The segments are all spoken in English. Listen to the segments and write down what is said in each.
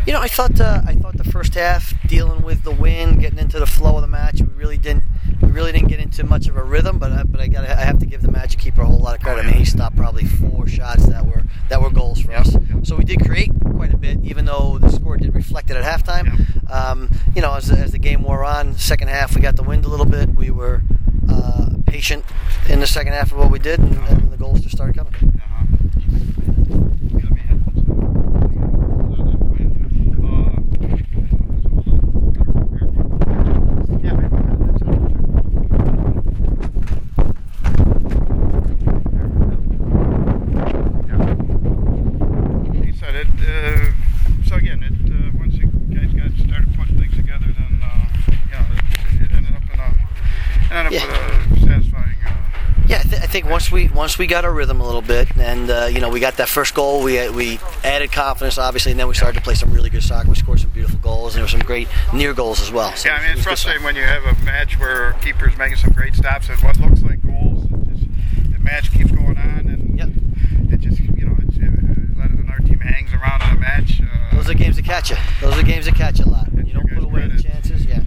I thought the first half, dealing with the wind, getting into the flow of the match, we really didn't get into much of a rhythm. But I have to give the Magic keeper a whole lot of credit. I mean, he stopped probably 4 shots that were goals for us. So we did create quite a bit, even though the score didn't reflect it at halftime. As the game wore on, second half we got the wind a little bit. We were patient in the second half of what we did, and the goals just started coming. I think once we got our rhythm a little bit, and we got that first goal, we added confidence, obviously, and then we started to play some really good soccer. We scored some beautiful goals, and there were some great near goals as well. So it's frustrating when you have a match where a keeper's making some great stops and what looks like goals. The match keeps going on, and it just our team hangs around in a match. Those are games that catch you. A lot. When you don't put away the chances, They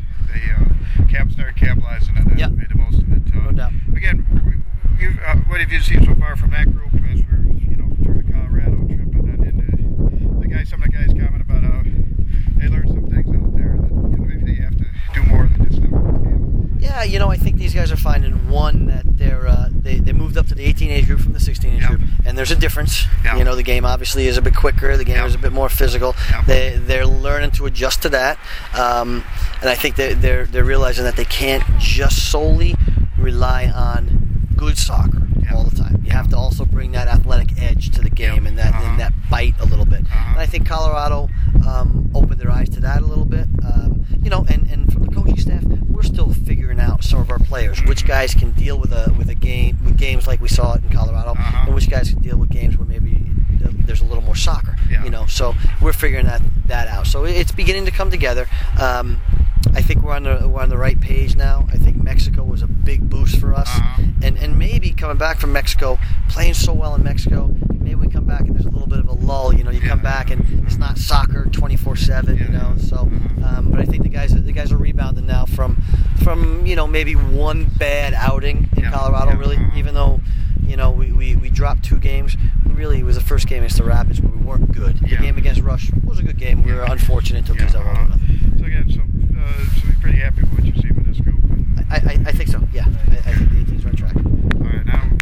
started capitalizing and made the most of it. No doubt. Again, what have you seen so far from that group as we're through the Colorado trip, and then some of the guys comment about how they learned some things out there that maybe they have to do more than just stuff on the field. Yeah, I think these guys are finding that they moved up to the 18 age group from the 16 age group, and there's a difference. The game obviously is a bit quicker. The game is a bit more physical. They're learning to adjust to that, and I think they're realizing that they can't just solely rely on good soccer all the time. You have to also bring that athletic edge to the game and that bite a little bit. And I think Colorado opened their eyes to that a little bit. And from the coaching staff, we're still figuring out some of our players, which guys can deal with games like we saw it in Colorado, and which guys can deal with games where maybe there's a little more soccer. So we're figuring that out. So it's beginning to come together. I think we're on the right page now. I think Mexico was a big boost for us, and maybe coming back from Mexico, playing so well in Mexico, maybe we come back and there's a little bit of a lull. You come back and it's not soccer 24/7. So, but I think the guys are rebounding now from maybe one bad outing in Colorado. Really, even though we dropped 2 games. Really, it was the first game against the Rapids where we weren't good. The game against Rush was a good game. We were unfortunate to lose that one. So again, so we're pretty happy with what you see with this group. I think so. Yeah, I think the 18s are on track. All right, now